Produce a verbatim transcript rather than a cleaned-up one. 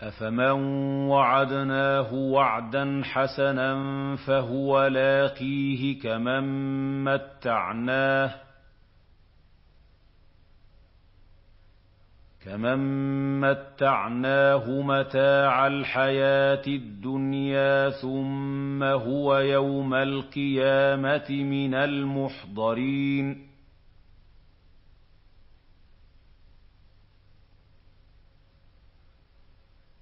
أَفَمَن وَعَدْنَاهُ وَعْدًا حَسَنًا فَهُوَ لَاقِيهِ كَمَن مَّتَّعْنَاهُ مَتَاعَ الْحَيَاةِ الدُّنْيَا ثُمَّ هُوَ يَوْمَ الْقِيَامَةِ مِنَ الْمُحْضَرِينَ